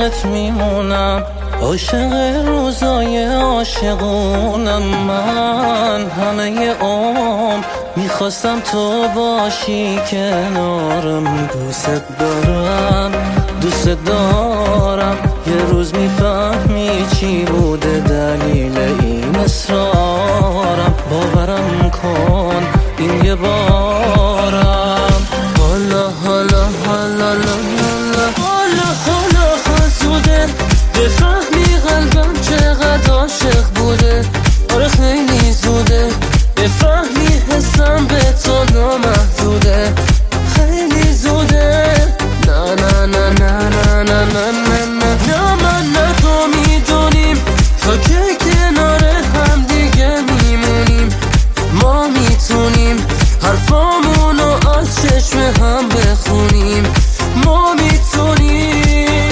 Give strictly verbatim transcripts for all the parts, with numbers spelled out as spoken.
عشقت میمونم، عاشق روزای عاشقونم. من همه عمر میخواستم تو باشی کنارم. دوست دارم دوست دارم، یه روز میفهمی چی بوده دلیل این اصرارم. باورم کن این یه بارم. حالا حالا حالا حالا حالا حالا زوده بفهمی قلبم چقدر عاشق بوده. آره خیلی زوده بفهمی حسم به تو نامحدوده. خیلی زوده. نه نه نه نه نه نه نه نه نه نه من نه تو میدونیم تا که کنار هم دیگه میمونیم. ما میتونیم حرفامونو از چشم هم بخونیم. ما میتونیم.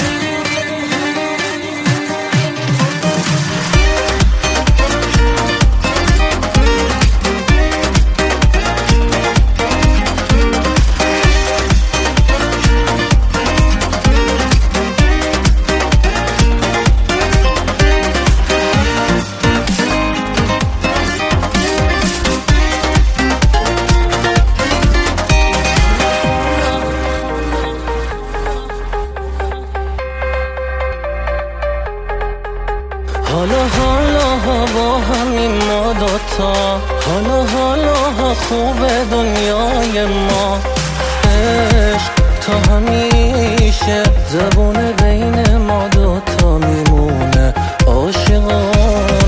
حالا حالا با همین ما دوتا، حالا حالا خوب دنیای ما. عشق تا همیشه زبون بین ما دوتا میمونه. عاشقانه